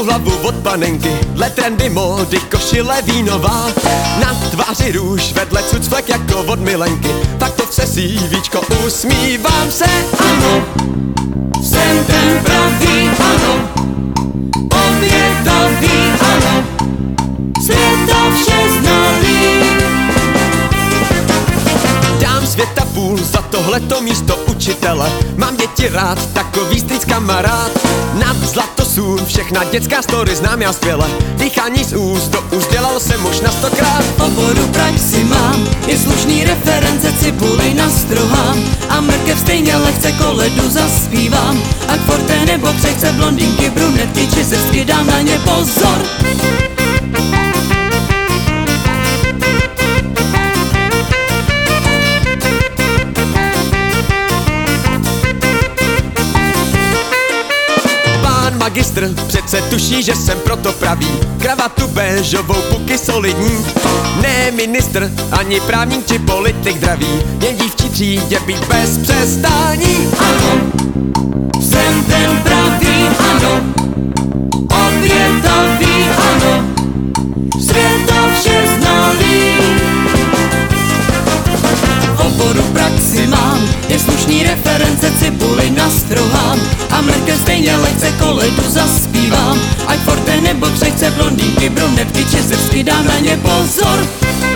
celou hlavu od panenky, dle trendy módy košile vínová. Na tváři růž, vedle cucflek jako od milenky, tak to vse CVčko, usmívám se, ano. Jsem ten pravý, ano. Obětavý, ano. Svět to vše znalý. Dám světa půl za tohleto místo učitele. Mám děti rád, takový strýc kamarád. Nad zlatosůl, všechna dětská story znám já skvěle. Dýchání z úst do úst dělal jsem už na 100krát. V oboru praxi mám, je slušný reference, cibuli nastrohám. A mrkev stejně lehce koledu zaspívám. Ať forte nebo křehce, blondýnky, brunetky či zrsky, dám na ně pozor. Magistr přece tuší, že jsem proto pravý. Kravatu béžovou, puky solidní. Ne ministr, ani právník či politik dravý. Jen dívčí třídě být bez přestání. Ano, jsem ten pravý, ano. Obětavý, ano. Svět to vše znalý. V oboru praxi mám, je slušný reference, cibuli nastrohám. A mrkev stejně lehce koledu zaspívám. Ať forte nebo křehce, blondýnky, brunetky či zrsky, dám na ně pozor.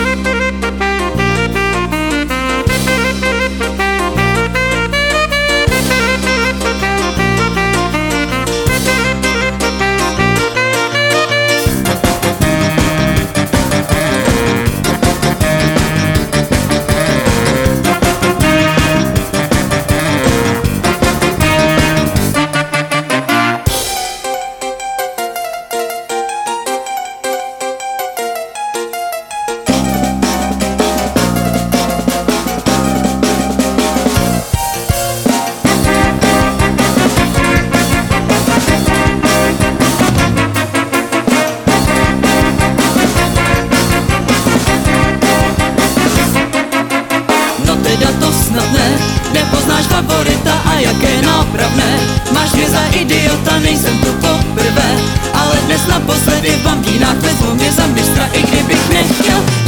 Nepoznáš favorita a jaké nápravné. Máš mě za idiota, nejsem tu poprvé. Ale dnes naposledy v bambínách vezmu mě za mistra, i kdybych nechtěl.